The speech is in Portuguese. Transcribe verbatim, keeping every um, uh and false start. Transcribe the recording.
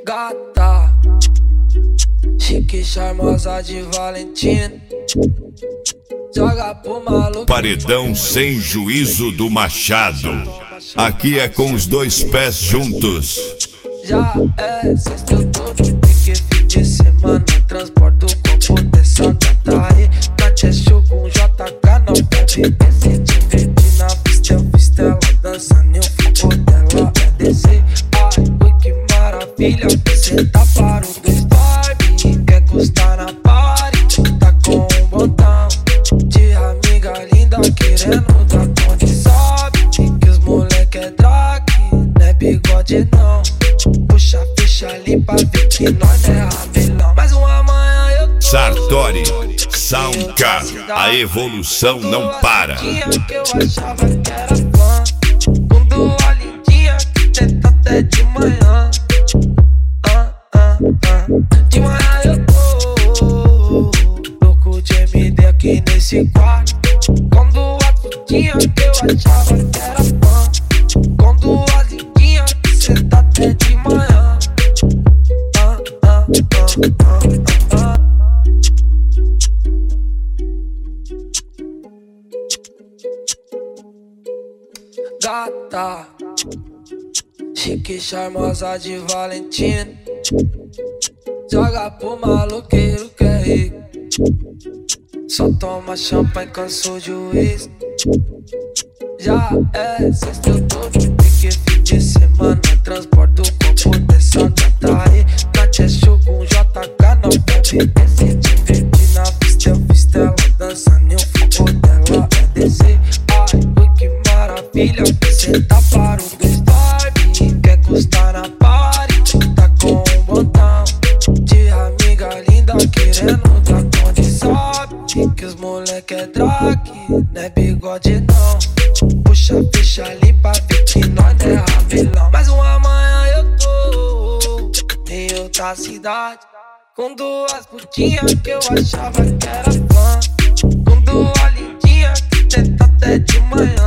Gata, chique, charmosa de Valentina. Joga pro maluco. Paredão sem juízo do Machado. Aqui é com os dois pés juntos. Já é sexta, eu tô de pique, fim de semana. Transporto o copo dessa gata aí. Mate show com J K, não bebe. Esse te divertir na pista, eu fiz ela dançando. E o foco dela é descer. Ai, ui, que maravilha. Cê tá para o dois Barbie. Quer custar na party? Tá com um botão de amiga linda querendo dar conta. Sabe que os moleque é drag, não é bigode não. Puxa, fecha ali pra ver que nós é rabelão. Mais uma manhã eu tô Sartori, Soundcard, a evolução não para. Dia que eu achava que era fã, com duas lindinha que tenta até de manhã. ah, ah, ah. De manhã eu tô louco de M D aqui nesse quarto, com duas putinha que eu achava que era fã, com duas lindinha que senta até de manhã. ah, ah, ah, ah, ah. Gata, chique, charmosa de Valentina. Joga pro maloqueiro que é rico. Só toma champanhe, cansou de uísque. Já é sexta, eu tô de pique, fim de semana. Transporto o copo dessa gata aí. Mate show com J K, não bebe. Esse te divertir na pista, eu fiz ela dançando. E o foco dela é descer. Ai, ui, que maravilha. Cê tá para o dois Barbie. Quer custar na party? Tá com um botão de amiga linda querendo dar conta. Sabe que os moleque é drag, não é bigode não. Puxa, fecha ali pra ver que nós é rabelão. Mais uma manhã eu tô em outra cidade, com duas putinhas que eu achava que era fã, com duas lindinhas que tenta até de manhã.